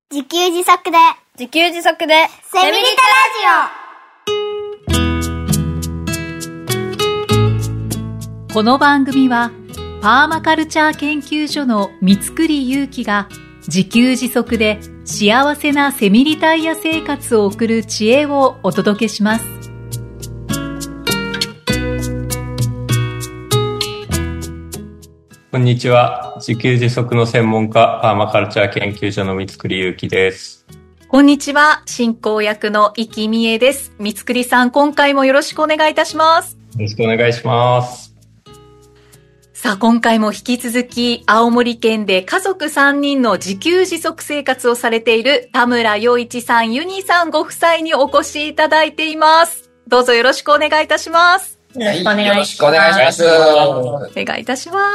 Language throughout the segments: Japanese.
自給自足でセミリタラジオ。この番組はパーマカルチャー研究所の三栗祐希が自給自足で幸せなセミリタイヤ生活を送る知恵をお届けします。 こんにちは。自給自足の専門家、パーマカルチャー研究所の三栗祐希です。 こんにちは。進行役の生きみえです。三栗さん、今回もよろしくお願いいたします。 よろしくお願いします。 さあ、今回も引き続き、青森県で家族3人の自給自足生活をされている田村陽一さん、ユニさんご夫妻にお越しいただいています。どうぞよろしくお願いいたします。 よろしくお願いします。 お願いいたします。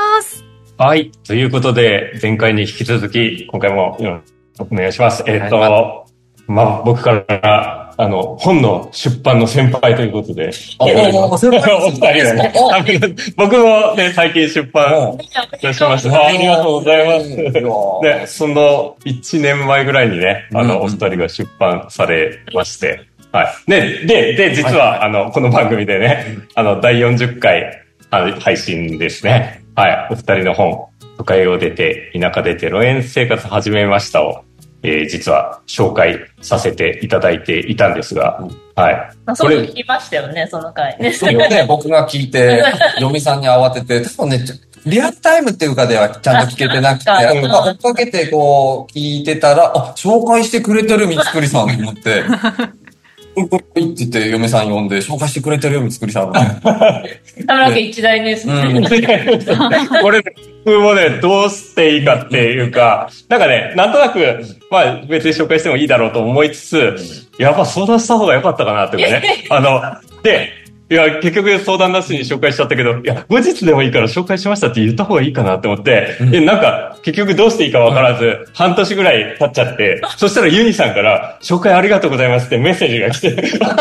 はい。ということで、前回に引き続き、今回もお願いします。僕から、本の出版の先輩ということで、お二人でね、僕もね、最近出版いたしました。ありがとうございます。で、その1年前ぐらいにね、お二人が出版されまして、はい。で、実は、この番組でね、第40回、配信ですね。はい。お二人の本、都会を出て、田舎出て、路縁生活始めましたを、実は紹介させていただいていたんですが、はい。 そう聞きましたよね、その回。 それをね、僕が聞いて、嫁さんに慌てて、多分ね、リアルタイムっていうかではちゃんと聞けてなくて、追っかけてこう、聞いてたら、紹介してくれてる三栗さんと思って、これって言って嫁さん呼んで、紹介してくれてるよ、三栗さんが。 田村家一大ニュースですね。 これ、僕もね、どうしていいかっていうか、なんかね、なんとなく、まあ別に紹介してもいいだろうと思いつつ、やっぱ相談した方が良かったかなっていうかね。で、いや、結局相談なしに紹介しちゃったけど、いや、後日でもいいから紹介しましたって言った方がいいかなって思って、なんか、結局どうしていいかわからず、半年ぐらい経っちゃって、そしたらユニさんから、紹介ありがとうございますってメッセージが来て、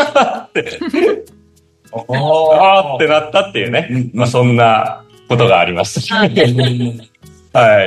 ってなったっていうね。まあそんなことがありました。はい。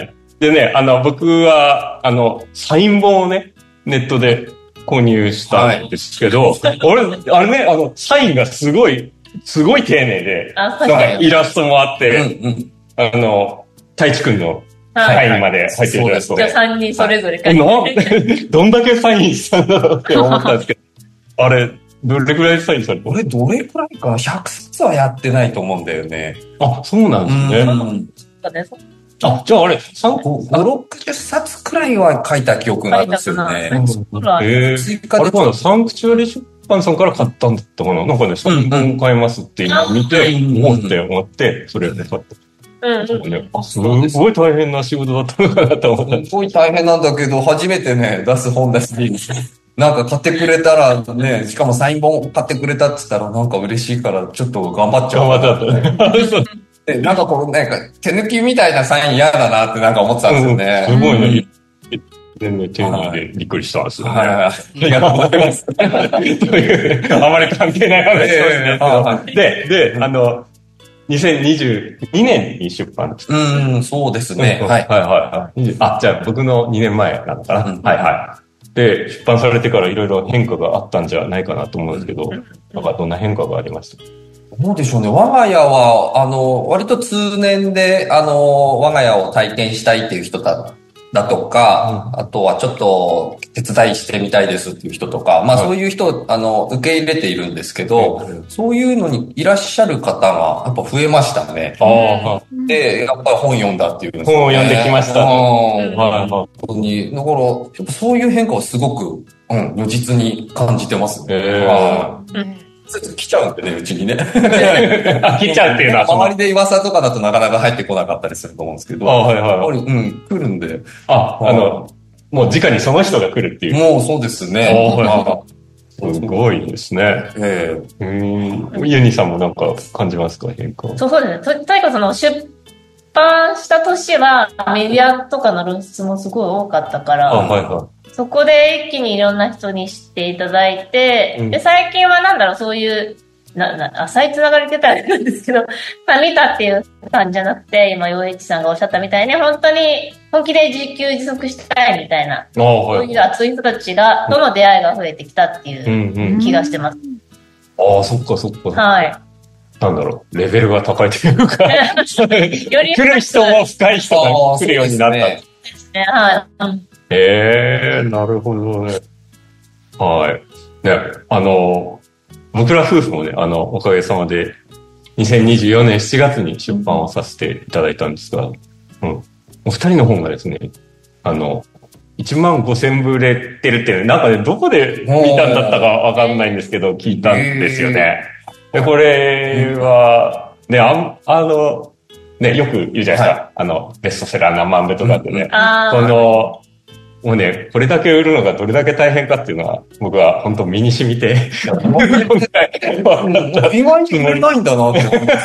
でね、僕は、サイン本をね、ネットで購入したんですけど、あれね、サインがすごい丁寧で、なんかイラストもあって、太一くんのサインまで入ってるやつを。 じゃあ3人それぞれ書いて。 どんだけサインしたんだろうって思ったんですけど、あれ、どれくらいサインされてる？ 俺どれくらいかな ?100 冊はやってないと思うんだよね。 あ、そうなんですね。じゃああれ、5、 60冊くらいは書いた記憶があるんですよね。 あれサンクチュアリ出版さんから買ったんだったかな。なんかね、3本買いますって今見て、思って、それをね、買った。すごい大変な仕事だったのかなと思った。 すごい大変なんだけど、初めてね、出す本だし、なんか買ってくれたらね、しかもサイン本買ってくれたって言ったらなんか嬉しいからちょっと頑張っちゃう。 頑張っちゃった。 なんかこう、なんか手抜きみたいなサイン嫌だなってなんか思ってたんですよね。 すごいね。全然丁寧でびっくりしたんですよね。 ありがとうございます。 という、あまり関係ない話ですで、2022年に出版です。 そうですね。 はい。じゃあ僕の2年前なのかな。はい。で、出版されてからいろいろ変化があったんじゃないかなと思うんですけど、なんかどんな変化がありました？ どうでしょうね。我が家は、割と通年で、我が家を体験したいっていう人だとか、あとはちょっと手伝いしてみたいですっていう人とか、まあそういう人を、受け入れているんですけど、そういうのにいらっしゃる方がやっぱ増えましたね。で、やっぱり本読んだっていうんですよね。 本を読んできました。 本当に。だから、やっぱそういう変化をすごく、如実に感じてますね。来ちゃうんでね、うちにね。 来ちゃうっていうのは周りで噂とかだとなかなか入ってこなかったりすると思うんですけど。やっぱり、来るんで。 もう直にその人が来るっていう。 もうそうですね。 すごいですね。ユニさんもなんか感じますか、変化？ そうですね。とにかく出版した年はメディアとかの露出もすごい多かったから、そこで一気にいろんな人に知っていただいて、で、最近はそういう浅いつながりって言ったらあれなんですけど、まあ見たっていう感じじゃなくて、今、洋一さんがおっしゃったみたいに、本当に本気で自給自足したいみたいな、そういう熱い人たちとの出会いが増えてきたっていう気がしてます。 ああ、そっかそっか。 はい。 なんだろう、レベルが高いというか、来る人も深い人が来るようになった。 ですね。はい。 なるほどね。はい。ね、僕ら夫婦もね、おかげさまで、2024年7月に出版をさせていただいたんですが、お二人の本がですね、15,000部売れてるっていう、なんかね、どこで見たんだったかわかんないんですけど、聞いたんですよね。で、これは、ね、ね、よく言うじゃないですか。ベストセラー何万部とかってね。もうね、これだけ売るのがどれだけ大変かっていうのは、僕は本当身に染みて、 意外に売れないんだなって思います。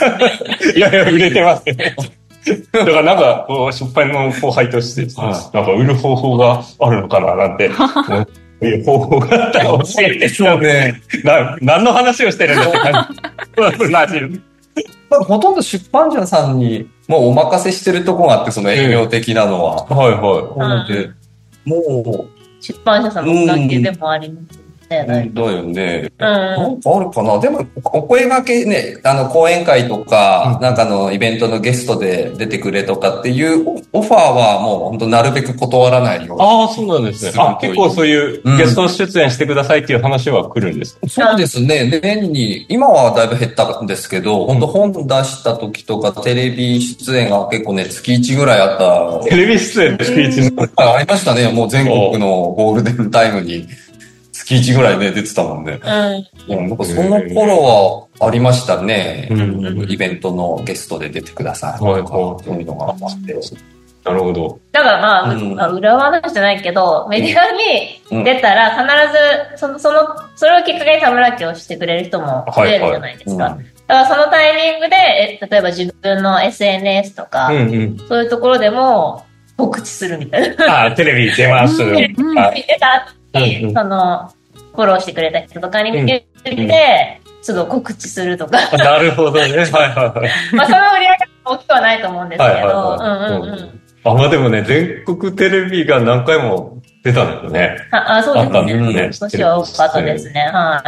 いやいや、売れてますね。だからなんか、出版の後輩として、なんか売る方法があるのかななんて、方法があったら教えてしょうね。何の話をしてるんだって感じ。 ほとんど出版社さんにもうお任せしてるとこがあって、その営業的なのは。 はいはい。 もう、 出版社さんの関係でもありますね。 だよね。なんかあるかな。でも、お声掛けね、講演会とか、なんかイベントのゲストで出てくれとかっていうオファーはもう本当なるべく断らないように。 ああ、そうなんですね。結構そういうゲスト出演してくださいっていう話は来るんですか？ そうですね。年に、今はだいぶ減ったんですけど、本当本出した時とかテレビ出演が結構ね、月1ぐらいあった。 テレビ出演で月1 ありましたね。もう全国のゴールデンタイムに。月1ぐらいね、出てたもんね。なんかその頃はありましたね。イベントのゲストで出てください。そういうのがあって。 なるほど。 だからまあ、裏話じゃないけど、メディアに出たら必ず、それをきっかけに田村家をしてくれる人も増えるじゃないですか。だからそのタイミングで、例えば自分の SNS とか、そういうところでも告知するみたいな。 テレビ出ます。 テレビ出たフォローしてくれた人とかに見て、ちょっと告知するとか。 なるほどね。はいはいはい。 まあ、その売り上げは大きくはないと思うんですけど。 まあでもね、全国テレビが何回も出たんだよね。 そうですね。今年は多かったですね。はい。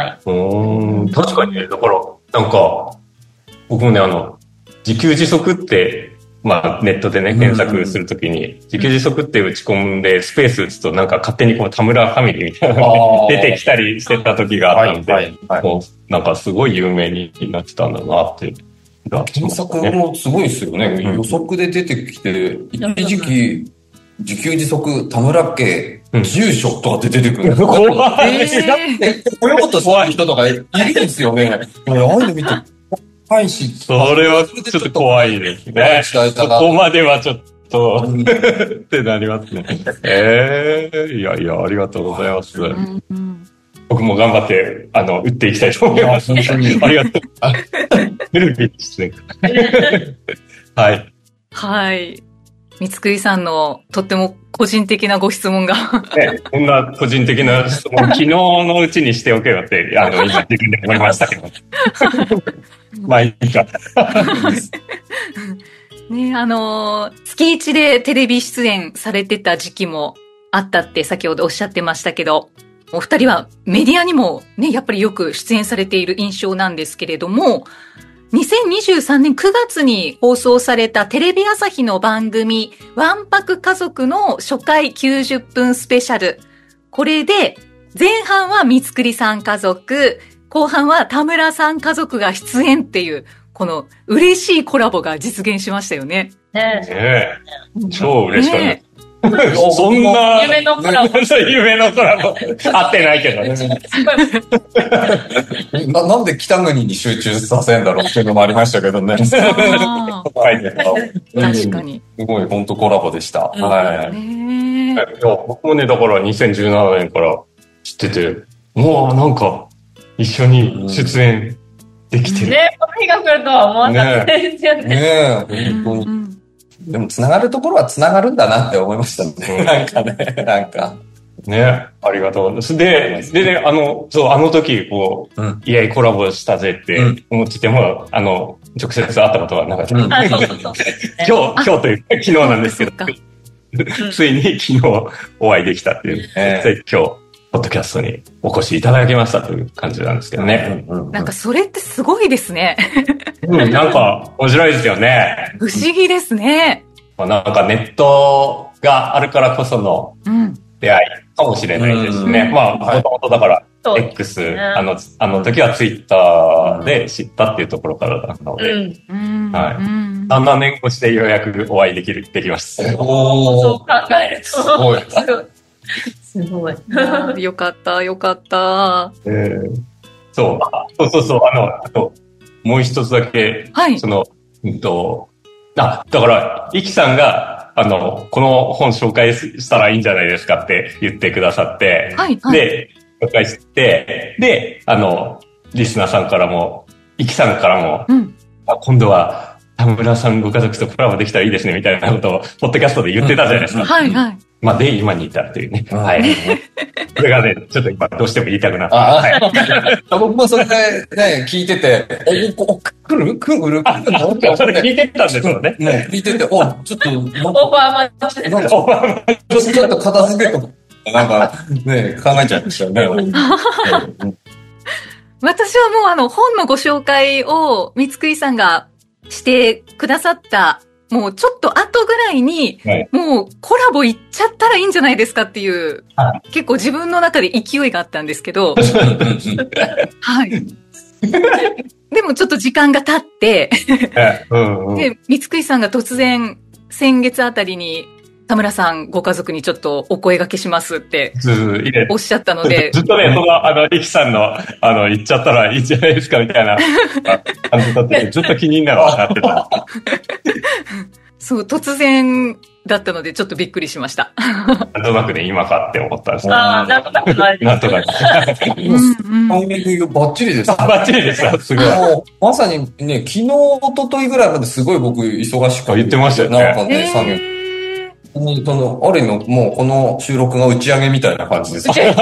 確かにね、だから、なんか、僕もね、自給自足って、まあ、ネットでね、検索するときに、自給自足って打ち込んで、スペース打つと、なんか勝手に田村ファミリーみたいなのが出てきたりしてた時があったんで、もう、なんかすごい有名になってたんだなって。 検索もすごいですよね。予測で出てきて、一時期、自給自足、田村家、住所とかって出てくる。 怖い。 こういうことした人とかいるんですよね。ああいうの見て。はいし。 それはちょっと怖いですね。そこまではちょっと、ってなりますね。いやいや、ありがとうございます。僕も頑張って、打っていきたいと思います。本当に。ありがとう。テレビですね。はい。 はい。三つくりさんのとっても個人的なご質問が。 ね、こんな個人的な質問、昨日のうちにしておけばって、今自分で思いましたけど。まあいいか。 ね、月1でテレビ出演されてた時期もあったって先ほどおっしゃってましたけど、お二人はメディアにもね、やっぱりよく出演されている印象なんですけれども、2023年9月に放送されたテレビ朝日の番組、わんぱく家族の初回90分スペシャル。これで、前半は三つくりさん家族、後半は田村さん家族が出演っていう、この嬉しいコラボが実現しましたよね。 超嬉しかった。そんな、 夢のコラボ。 夢のコラボ。合ってないけどね。 なんで北国に集中させんだろうっていうのもありましたけどね。 確かに。 すごい、本当コラボでした。はい。 僕もね、だから2017年から知ってて、もうなんか、一緒に出演できてる。 ね、この日が来るとは思わなかったですよね。 ねえ、本当に。でも、繋がるところは繋がるんだなって思いましたね。なんかね、なんか。 ね、ありがとうございます。でね、そう、あの時、こう、いやいコラボしたぜって思ってても、直接会ったことはなかった。今日というか、昨日なんですけど、ついに昨日お会いできたっていう、今日、ポッドキャストにお越しいただきましたという感じなんですけどね。 なんかそれってすごいですね。 なんか面白いですよね。 不思議ですね。 なんかネットがあるからこその出会いかもしれないですね。まあ、もともとだから、X、あの時はツイッターで知ったっていうところからなので、はい。7年越しでようやくお会いできました。 そう考えると。すごい。すごい。 よかった、よかった。 そう、あと、もう一つだけ、 はい。 だから、イキさんが、この本紹介したらいいんじゃないですかって言ってくださって、 はい、 で、紹介して、で、リスナーさんからも、イキさんからも、今度は、田村さんご家族とコラボできたらいいですね、みたいなことを、ポッドキャストで言ってたじゃないですか。 はい、はい。 まあ、で、今に至るというね。はい。それがね、ちょっと今どうしても言いたくなった。はい。 僕もそれでね、聞いてて、来るそれ聞いてたんですよね。 聞いてて、ちょっと、 オーバーマッチで。 ちょっと片付けと、なんか、ね、考えちゃいましたよね。 私はもう本のご紹介を三つくりさんがしてくださったもうちょっと後ぐらいに、もうコラボ行っちゃったらいいんじゃないですかっていう、結構自分の中で勢いがあったんですけど、はい。でもちょっと時間が経って、で、三つくりさんが突然先月あたりに田村さんご家族にちょっとお声掛けしますっておっしゃったので。 ずっとね、リキさんの、言っちゃったらいいんじゃないですかみたいな感じだって、ずっと気になってた。 そう、突然だったのでちょっとびっくりしました。 なんとなくね、今かって思ったんですけど。 なんとなくないです。 なんとなく。タイミングバッチリです。 バッチリでした、すごい。 まさにね、昨日、一昨日ぐらいまですごい僕忙しくて。 言ってましたよね。 なんかね、作業。ある意味、もうこの収録が打ち上げみたいな感じです。 そう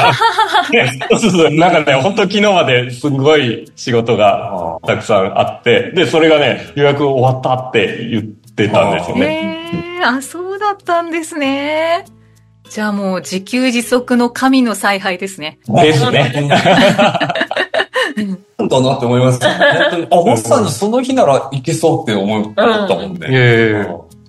なんかね、本当昨日まですごい仕事がたくさんあって、で、それがね、予約終わったって言ってたんですよね。 そうだったんですね。じゃあもう自給自足の神の采配ですね。 ですね。 なんだなって思います。本当に、まさにその日ならいけそうって思ったもんね。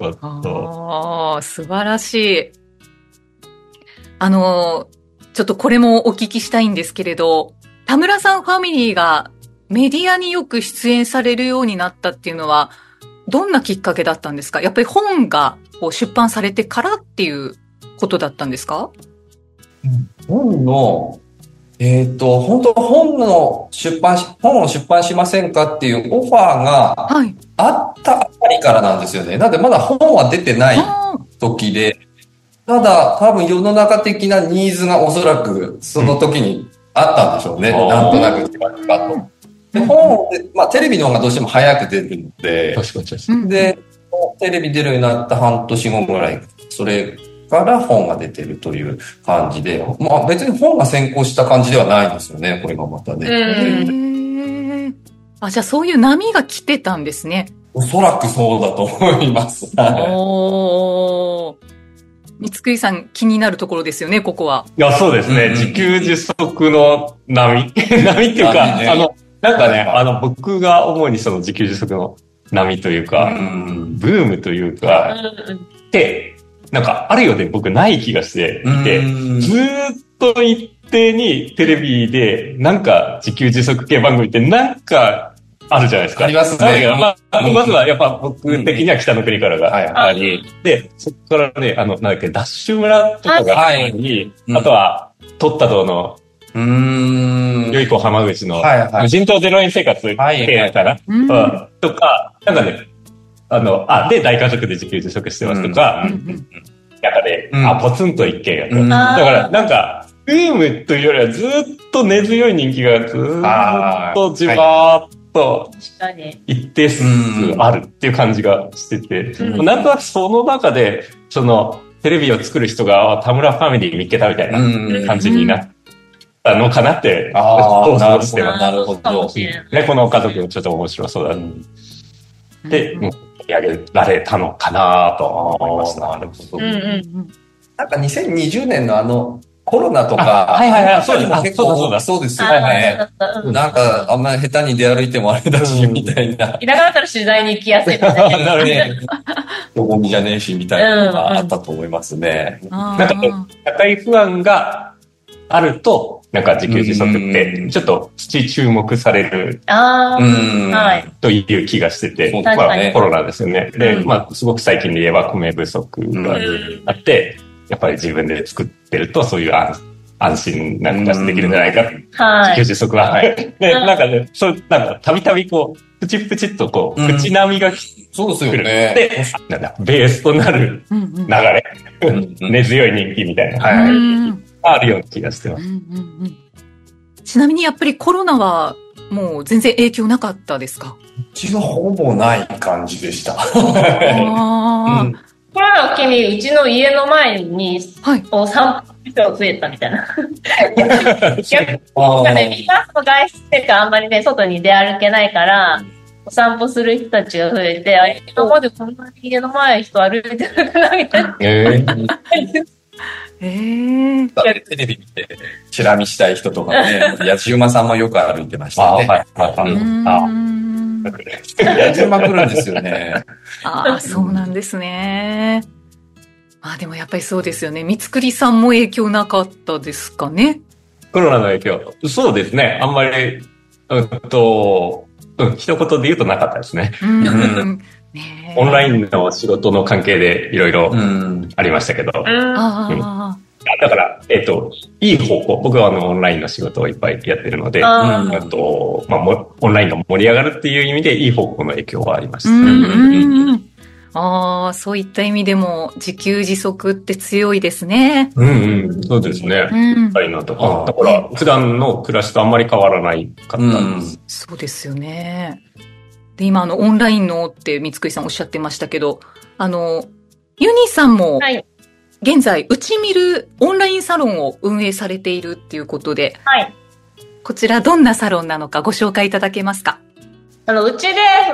素晴らしい。ちょっとこれもお聞きしたいんですけれど、田村さんファミリーがメディアによく出演されるようになったっていうのは、どんなきっかけだったんですか？やっぱり本が出版されてからっていうことだったんですか？ 本の、本当本を出版しませんかっていうオファーがあったあたりからなんですよね。なんでまだ本は出てない時で、ただ多分世の中的なニーズがおそらくその時にあったんでしょうね。なんとなくじわじわと。で本で、テレビの方がどうしても早く出るので、で、テレビ出るようになった半年後ぐらい、それから本が出てるという感じで、別に本が先行した感じではないんですよね、これがまたね。 じゃあそういう波が来てたんですね。 おそらくそうだと思います。 三つくりさん気になるところですよね、ここは。 いや、そうですね。自給自足の波波っていうか、なんかね、僕が主にその自給自足の波というか、ブームというか、で、なんかあるようで僕ない気がしていて、ずーっと一定にテレビでなんか自給自足系番組ってなんかあるじゃないですか。 ありますね。 まずはやっぱ僕的には北の国からがあり、で、そこからね、なんだっけ、ダッシュ村とかがあり、あとは、トッタドの、よいこ浜口の、無人島0円生活系かなとか、なんかね、で、大家族で自給自足してますとか、中で、ポツンと一軒家と。だから、なんか、ブームというよりはずっと根強い人気がずっとじわーっと一定数あるっていう感じがしてて、なんとなくその中で、 テレビを作る人が田村ファミリー見っけたみたいな感じになったのかなって、想像してます。 なるほど。 ね、この家族もちょっと面白そうだで、盛り上げられたのかなと思いました。 なるほど。なんか2020年のコロナとか、 そうです。 結構そうですよね。なんかあんまり下手に出歩いてもあれだし、みたいな。 田舎だったら取材に行きやすい。 なるね。どこみじゃねえし、みたいなのがあったと思いますね。 なんか、社会不安があると、なんか自給自足って、ちょっと注目される。という気がしてて、まあコロナですよね。で、まあすごく最近で言えば米不足があって、やっぱり自分で作ってるとそういう安心な暮らしできるんじゃないか。自給自足は。で、なんかね、なんかたびたびこう、プチプチっとこう、口波がそうですよね。 で、なんだ、ベースとなる流れ。根強い人気みたいな。あるような気がしてます。 ちなみにやっぱりコロナはもう全然影響なかったですか？ うちはほぼない感じでした。 コロナを機にうちの家の前にお散歩人が増えたみたいな。逆にみんな外出ってかあんまりね、外に出歩けないから、お散歩する人たちが増えて、今までこんなに家の前人歩いてるかなみたいな。 テレビ見て、チラ見したい人とかね、やじ馬さんもよく歩いてましたね。やじ馬来るんですよね。 そうなんですね。でもやっぱりそうですよね。三つくりさんも影響なかったですかね？ コロナの影響。そうですね。あんまり、一言で言うとなかったですね。オンラインの仕事の関係でいろいろありましたけど。だから、いい方向。僕はオンラインの仕事をいっぱいやってるので、オンラインが盛り上がるっていう意味でいい方向の影響はありましたね。 そういった意味でも自給自足って強いですね。 そうですね。だから普段の暮らしとあんまり変わらないかったんです。 そうですよね。で、今オンラインのって三つくりさんおっしゃってましたけど、ユニさんも現在うちみるオンラインサロンを運営されているっていうことで、こちらどんなサロンなのかご紹介いただけますか？ うちで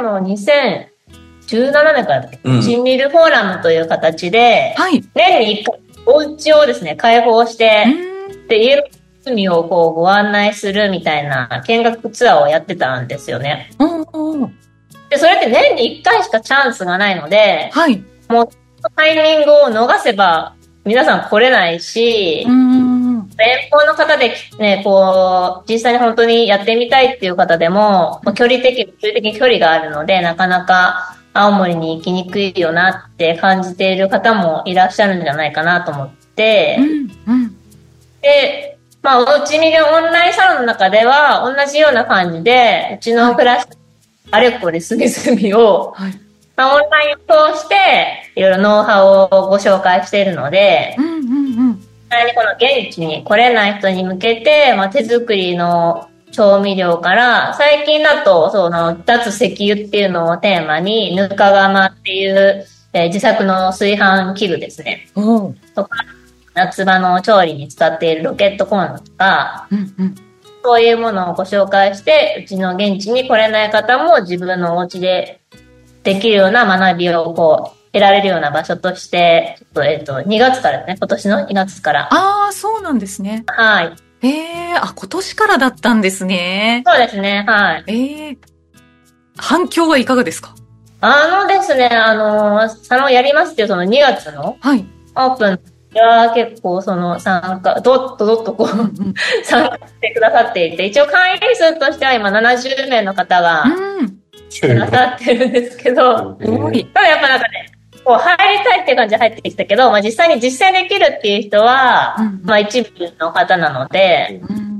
2017年からうちみるフォーラムという形で、年に1回お家をですね開放して、で家の海をこうご案内するみたいな見学ツアーをやってたんですよね。で、それって年に1回しかチャンスがないので、もうタイミングを逃せば皆さん来れないし、遠方の方でね、こう、実際に本当にやってみたいっていう方でも、距離的に距離があるので、なかなか青森に行きにくいよなって感じている方もいらっしゃるんじゃないかなと思って、で、うちみるオンラインサロンの中では同じような感じで、うちの暮らし、あれこれ隅々を、オンラインを通して、いろいろノウハウをご紹介しているので、この現地に来れない人に向けて、手作りの調味料から、最近だと、脱石油っていうのをテーマに、ぬか釜っていう、自作の炊飯器具ですね。とか、夏場の調理に使っているロケットコンロとか、そういうものをご紹介して、うちの現地に来れない方も自分のお家でできるような学びを得られるような場所として、2月からですね、今年の2月から。 そうなんですね。 今年からだったんですね。 そうですね、 反響はいかがですか？ ですね、サロンやりますっていう2月のオープンは結構参加、どっと参加してくださっていて、一応会員数としては今70名の方がくださってるんですけど、ただやっぱなんかね、入りたいっていう感じで入ってきたけど、実際に実践できるっていう人は、一部の方なので、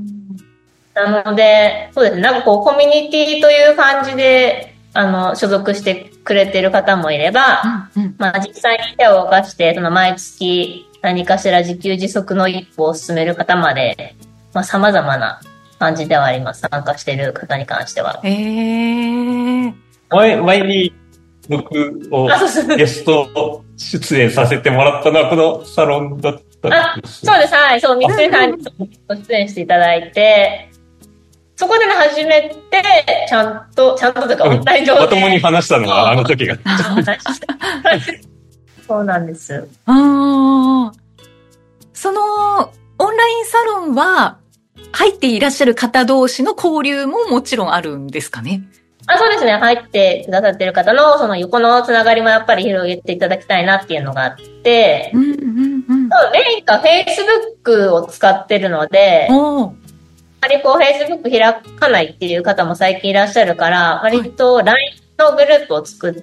そうですね、なんかコミュニティという感じで、所属してくれてる方もいれば、実際に手を動かして、毎月何かしら自給自足の一歩を進める方まで、様々な感じではあります。参加してる方に関しては。 前に僕をゲスト出演させてもらったのはこのサロンだったんです。 そうです、はい。そう、三井さんに出演していただいて、そこでね、初めて、ちゃんとというか、オンライン上で。 まともに話したのはあの時が。 そうなんです。 その、オンラインサロンは、入っていらっしゃる方同士の交流ももちろんあるんですかね？ そうですね。入ってくださってる方の、その横のつながりもやっぱり広げていただきたいなっていうのがあって、メインが Facebook を使ってるので、あまりFacebook 開かないっていう方も最近いらっしゃるから、割と LINE のグループを作って、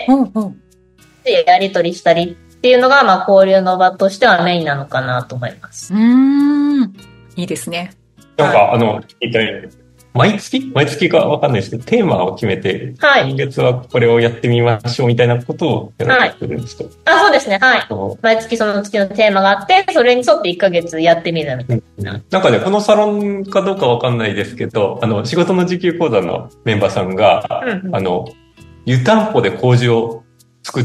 でやり取りしたりっていうのが、交流の場としてはメインなのかなと思います。 いいですね。 なんか、一体、毎月かわかんないですけど、テーマを決めて、今月はこれをやってみましょうみたいなことをやられてるんですか？ そうですね、はい。毎月その月のテーマがあって、それに沿って1ヶ月やってみるみたいな。 なんかね、このサロンかどうかわかんないですけど、仕事の時給講座のメンバーさんが、湯たんぽで麹を作って、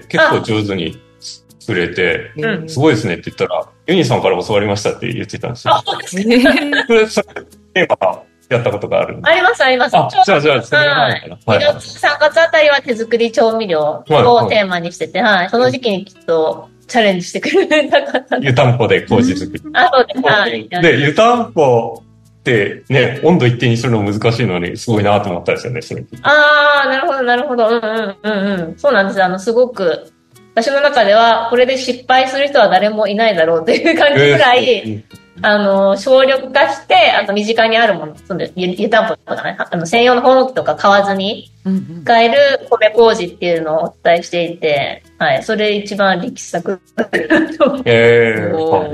結構上手に作れて、すごいですねって言ったら、ユニさんから教わりましたって言ってたんですよ。それ、テーマやったことがあるんで。 あります、あります。 じゃあ、それが 2月、3月あたりは手作り調味料をテーマにしてて、その時期にきっとチャレンジしてくれた方。 湯たんぽで麹作り。 そうです。 で、湯たんぽってね、温度一定にするの難しいのに、すごいなと思ったんですよね、それ。 なるほど、なるほど。そうなんです。すごく、私の中では、これで失敗する人は誰もいないだろうという感じぐらい、省力化して、あと身近にあるもの、湯たんぽとかね、専用の保温器とか買わずに使える米麹っていうのをお伝えしていて、それ一番力作だと思う。 伝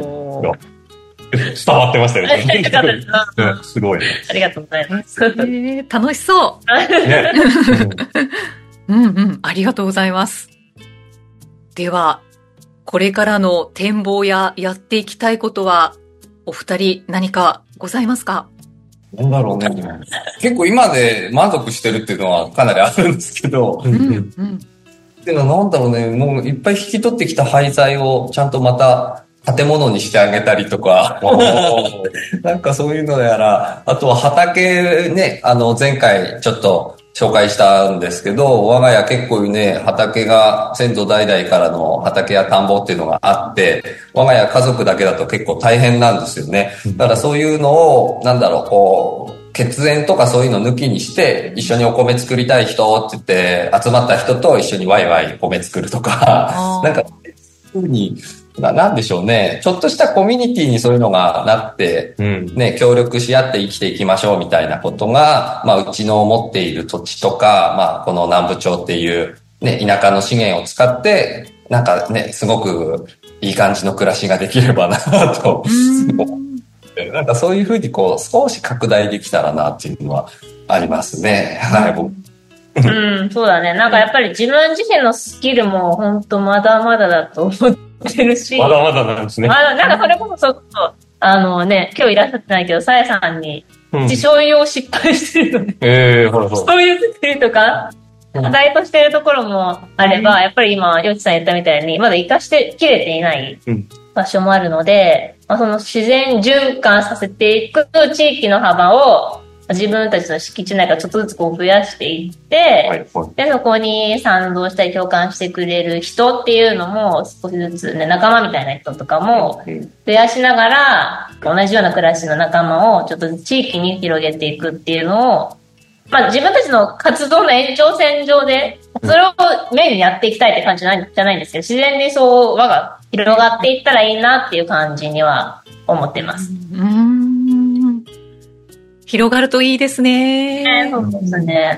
わってましたよね。すごい。 ありがとうございます。 楽しそう。ありがとうございます。では、これからの展望ややっていきたいことは、お二人何かございますか？ なんだろうね。結構今で満足してるっていうのはかなりあるんですけど。っていうのはなんだろうね。もういっぱい引き取ってきた廃材をちゃんとまた建物にしてあげたりとか。なんかそういうのやら、あとは畑ね、前回ちょっと紹介したんですけど、我が家結構ね、畑が先祖代々からの畑や田んぼっていうのがあって、我が家家族だけだと結構大変なんですよね。だからそういうのを、血縁とかそういうの抜きにして、一緒にお米作りたい人って言って、集まった人と一緒にワイワイ米作るとか、なんか、そういう風に、なんでしょうね。ちょっとしたコミュニティにそういうのがなって、ね、協力し合って生きていきましょうみたいなことが、うちの持っている土地とか、この南部町っていう、ね、田舎の資源を使って、なんかね、すごくいい感じの暮らしができればなと。なんかそういうふうに少し拡大できたらなっていうのはありますね。 そうだね。なんかやっぱり自分自身のスキルも本当まだまだだと思ってるし。 まだまだなんですね。 なんかそれこそ今日いらっしゃってないけど、さやさんに自称用失敗してるので、そういうスキルとか、課題としてるところもあれば、やっぱり今、よちさん言ったみたいに、まだ活かしてきれていない場所もあるので、その自然循環させていく地域の幅を、自分たちの敷地内からちょっとずつ増やしていって、で、そこに賛同したり共感してくれる人っていうのも少しずつね、仲間みたいな人とかも増やしながら、同じような暮らしの仲間をちょっと地域に広げていくっていうのを、自分たちの活動の延長線上で、それをメインにやっていきたいって感じじゃないんですけど、自然にそう輪が広がっていったらいいなっていう感じには思ってます。 広がるといいですね。 そうですね。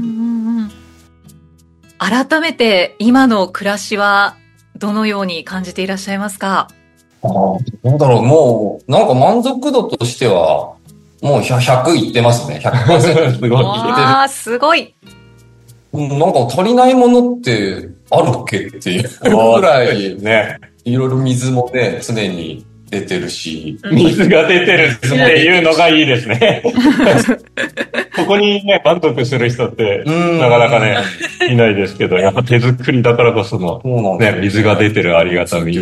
改めて今の暮らしはどのように感じていらっしゃいますか？ どうだろう。もう、なんか満足度としては、もう100いってますね。100% すごい。 ああ、すごい。 なんか足りないものってあるっけっていうぐらい、ね、いろいろ水もね、常に出てるし。 水が出てるっていうのがいいですね。 ここにね、満足する人って、なかなかね、いないですけど、やっぱ手作りだからこその、ね、水が出てるありがたみって。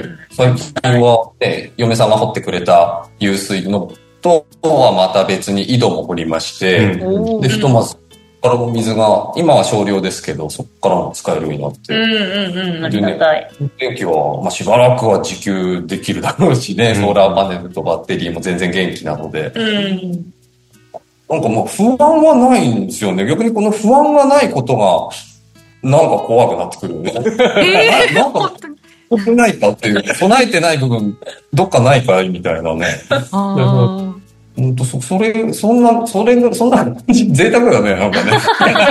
最近はね、嫁さんが掘ってくれた湧水のとはまた別に井戸も掘りまして、で、ひとまず、からも水が、今は少量ですけど、そこからも使えるようになって。 ありがたい。 電気は、しばらくは自給できるだろうしね、ソーラーパネルとバッテリーも全然元気なので。なんかもう不安はないんですよね。逆にこの不安がないことが、なんか怖くなってくるよね。なんか、ないかっていう、備えてない部分、どっかないかいみたいなね。そんな感じ、贅沢だね、なんかね。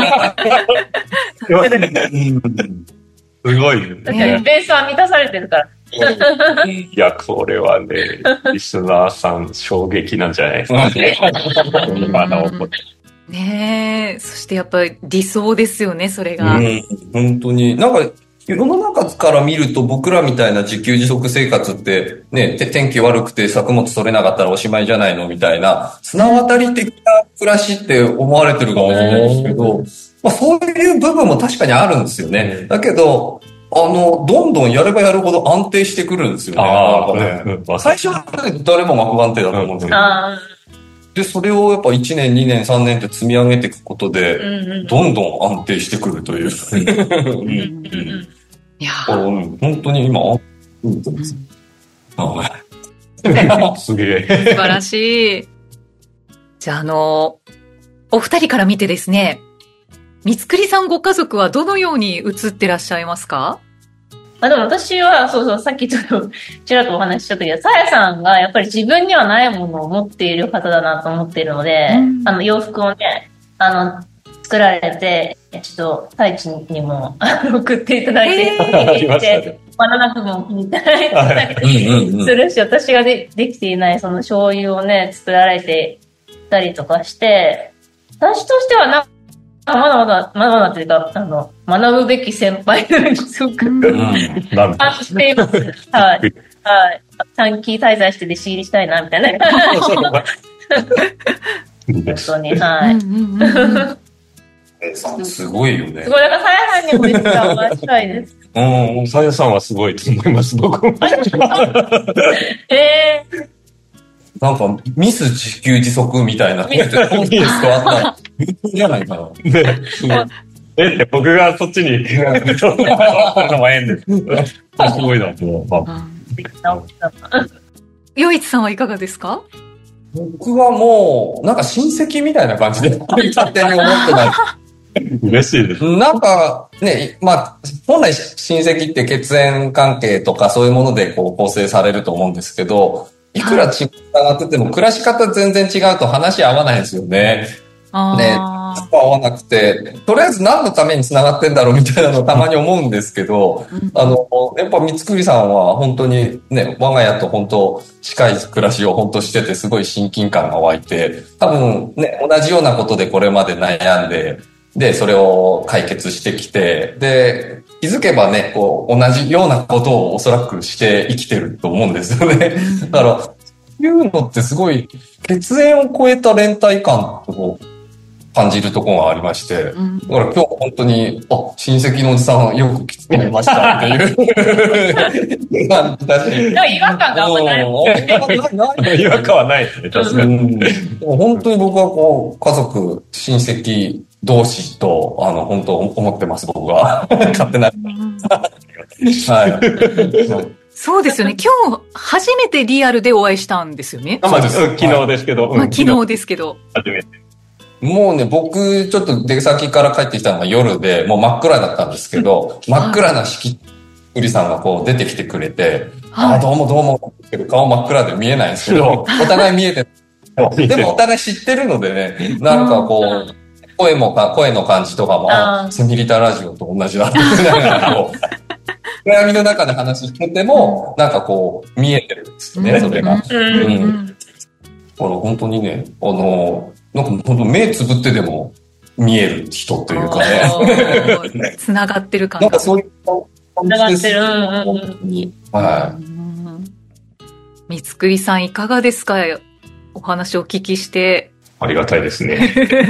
すごいね。ベースは満たされてるから。 いや、これはね、リスナーさん衝撃なんじゃないですかね。 ねえ、そしてやっぱり理想ですよね、それが。 本当に。なんか、世の中から見ると僕らみたいな自給自足生活ってね、天気悪くて作物取れなかったらおしまいじゃないのみたいな綱渡り的な暮らしって思われてるかもしれないですけど、そういう部分も確かにあるんですよね。だけど、どんどんやればやるほど安定してくるんですよね。最初は誰もが不安定だと思うんですけど。で、それをやっぱ1年、2年、3年って積み上げていくことで、どんどん安定してくるという。 いや本当に今、 すげえ。 素晴らしい。じゃあお二人から見てですね、三つくりさんご家族はどのように映ってらっしゃいますか？ でも私は、さっきちょっと、ちらっとお話しした時は、さやさんがやっぱり自分にはないものを持っている方だなと思っているので、洋服をね、作られて、ちょっと、太一にも送っていただいて、バナナ部分を気に入っていただいてするし、私ができていないその醤油をね、作られていたりとかして、私としてはまだまだっていうか、学ぶべき先輩のようにすごく、感じています。はい。短期滞在して弟子入りしたいな、みたいな。本当に、はい。 すごいよね。 すごい、だから、さやさんにもめっちゃお会いしたいです。 さやさんはすごいと思います、僕も。 なんか、ミス自給自足みたいな。ミスとあったら、じゃないかな。 僕がそっちに行くのもええんです。すごいな、 よいちさんはいかがですか？ 僕はもう、なんか親戚みたいな感じで、勝手に思ってない。 嬉しいです。 なんか、ね、本来親戚って血縁関係とかそういうものでこう構成されると思うんですけど、いくら違ってても暮らし方全然違うと話合わないんですよね。ね、合わなくて、とりあえず何のために繋がってんだろうみたいなのをたまに思うんですけど、やっぱ三つくりさんは本当にね、我が家と本当近い暮らしを本当しててすごい親近感が湧いて、多分ね、同じようなことでこれまで悩んで、それを解決してきて、で、気づけばね、こう、同じようなことをおそらくして生きてると思うんですよね。だから、いうのってすごい、血縁を超えた連帯感を感じるところがありまして、だから今日本当に、親戚のおじさんよく来てくれましたっていう感じだし。 でも違和感があんまない。 違和感はないですね、確かに。 本当に僕はこう、家族、親戚同士と、本当思ってます、僕は。勝手な。はい。 そうですよね。今日初めてリアルでお会いしたんですよね。 昨日ですけど。 昨日ですけど。 初めて。 もうね、僕、ちょっと出先から帰ってきたのが夜で、もう真っ暗だったんですけど、真っ暗なうりさんがこう出てきてくれて、どうもどうも、顔真っ暗で見えないんですけど、お互い見えて、でもお互い知ってるのでね、なんかこう、声の感じとかも、セミリタラジオと同じだってみたいな、こう、暗闇の中で話してても、なんかこう、見えてるんですよね、それが。本当にね、なんか本当目つぶってでも見える人というかね。 繋がってる感じ。なんかそういう感じです。 繋がってる。 はい。 三つくりさんいかがですか？お話をお聞きして。 ありがたいですね。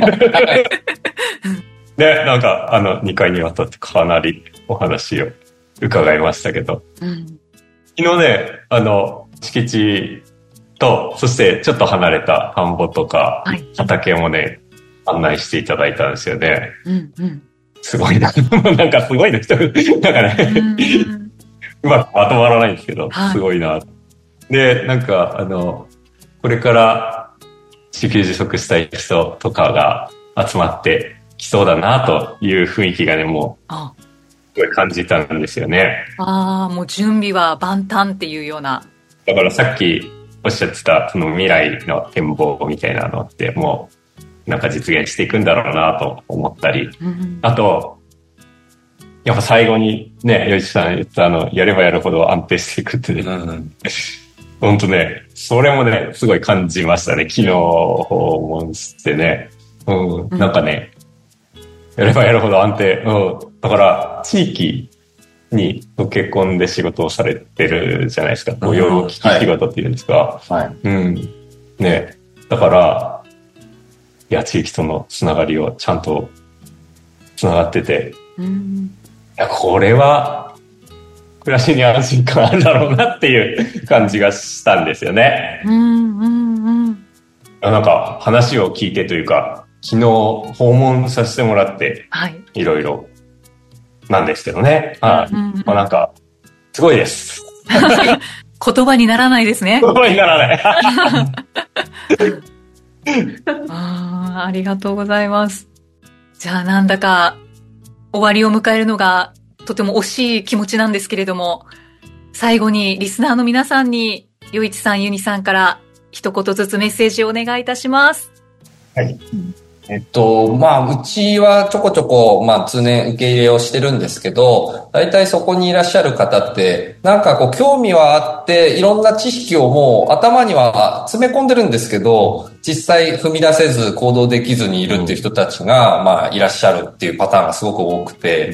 で、なんか、2回にわたってかなりお話を伺いましたけど、うん、昨日ね、敷地と、そしてちょっと離れた田んぼとか、畑もね、案内していただいたんですよね。うんうん、すごいな。なんかすごいな人、なんかね、うまくまとまらないんですけど、すごいな。で、なんか、これから自給自足したい人とかが集まってきそうだなという雰囲気がね、もう、すごい感じたんですよね。 ああ、もう準備は万端っていうような。 だからさっきおっしゃってた、その未来の展望みたいなのって、もう、なんか実現していくんだろうなと思ったり、うん、あと、やっぱ最後にね、よいちさん言ったやればやるほど安定していくってね、ほんとね、それもね、すごい感じましたね。昨日訪問してね。うん、なんかね、やればやるほど安定。うん。だから、地域に溶け込んで仕事をされてるじゃないですか。雇用危機仕事っていうんですか。はい。うん。ね。だから、いや、地域とのつながりをちゃんとつながってて、いや、これは、暮らしに安心感あるだろうなっていう感じがしたんですよね。なんか、話を聞いてというか、昨日訪問させてもらって、いろいろなんですけどね。なんか、すごいです。 言葉にならないですね。 言葉にならない。 ありがとうございます。じゃあなんだか終わりを迎えるのがとても惜しい気持ちなんですけれども、最後にリスナーの皆さんに、よいちさん、ゆにさんから一言ずつメッセージをお願いいたします。 はい。うちはちょこちょこ、通年受け入れをしてるんですけど、大体そこにいらっしゃる方って、なんか興味はあって、いろんな知識をもう頭には詰め込んでるんですけど、実際踏み出せず行動できずにいるっていう人たちが、いらっしゃるっていうパターンがすごく多くて、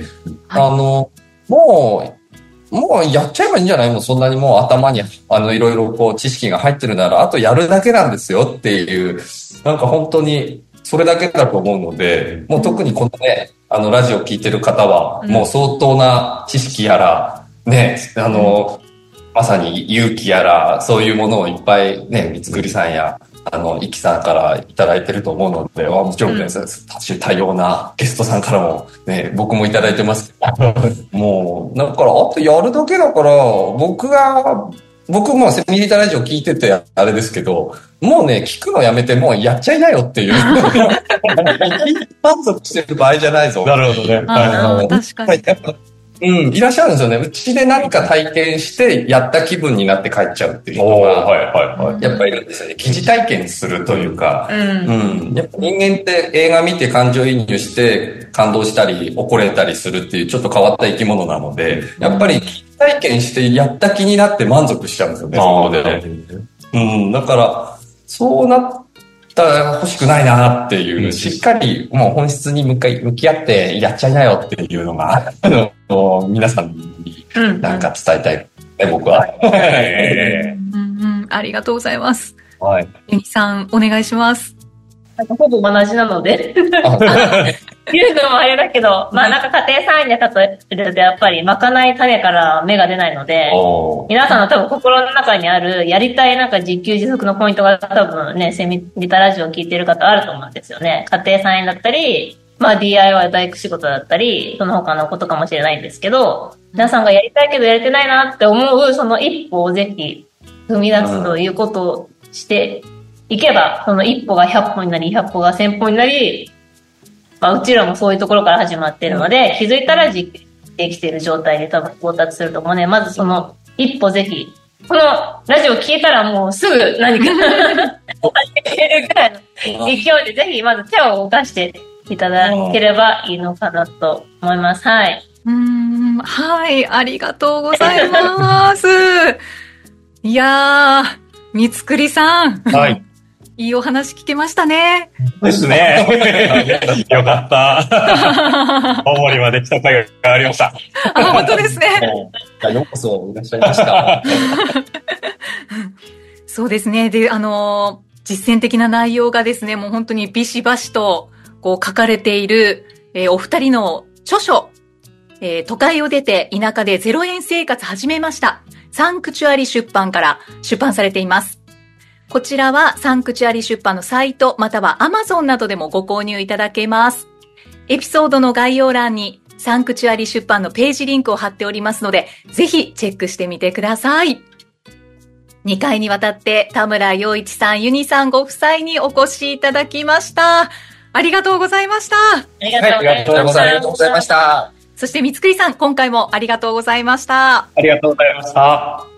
もうやっちゃえばいいんじゃないの？そんなにもう頭に、いろいろ知識が入ってるなら、あとやるだけなんですよっていう、なんか本当に、それだけだと思うので、もう特にこのね、ラジオ聞いてる方は、もう相当な知識やら、ね、まさに勇気やら、そういうものをいっぱいね、三つくりさんや、イキさんからいただいてると思うので、もちろんね、多様なゲストさんからもね、僕もいただいてますけど、もう、だから、あとやるだけだから、僕もセミリタラジオ聞いててあれですけど、もうね、聞くのやめてもうやっちゃいなよっていう。満足してる場合じゃないぞ。 なるほどね。 確かに。 いらっしゃるんですよね。うちで何か体験してやった気分になって帰っちゃうっていう人が、やっぱりいるんですよね。疑似体験するというか、やっぱ人間って映画見て感情移入して感動したり怒れたりするっていうちょっと変わった生き物なので、やっぱり疑似体験してやった気になって満足しちゃうんですよね、そこで。だから、そうなったら欲しくないなっていう、しっかりもう本質に向き合ってやっちゃいなよっていうのが、皆さんになんか伝えたい、ね、僕は。 ありがとうございます。 はい。 ゆにさん、お願いします。 なんかほぼ同じなので。言うのもあれだけど、なんか家庭菜園で例えるとやっぱりまかない種から芽が出ないので、皆さんの多分心の中にあるやりたいなんか自給自足のポイントが多分ね、セミリタラジオを聞いてる方あると思うんですよね。家庭菜園だったり、DIY 大工仕事だったり、その他のことかもしれないんですけど、皆さんがやりたいけどやれてないなって思う、その一歩をぜひ踏み出すということをしていけば、その一歩が100歩になり、100歩が1000歩になり、うちらもそういうところから始まっているので、気づいたら実験できている状態で多分到達すると思うね。まずその一歩ぜひ、このラジオ聞いたらもうすぐ何か始めるぐらいの勢いでぜひまず手を動かしていただければいいのかなと思います。はい。 はい、ありがとうございます。いやー、三つくりさん。 はい。 いいお話聞けましたね。 ですね。よかった。青森まで来た甲斐がありました。 本当ですね。 ようこそいらっしゃいました。 そうですね。で、 実践的な内容がですね、もう本当にビシバシとこう書かれている、お二人の著書、都会を出て田舎で0円生活始めました。サンクチュアリ出版から出版されています。こちらはサンクチュアリ出版のサイトまたは Amazon などでもご購入いただけます。エピソードの概要欄にサンクチュアリ出版のページリンクを貼っておりますので、ぜひチェックしてみてください。2回にわたって田村陽一さん、ユニさんご夫妻にお越しいただきました。ありがとうございました。 ありがとうございました。 そして三つくりさん、今回もありがとうございました。 ありがとうございました。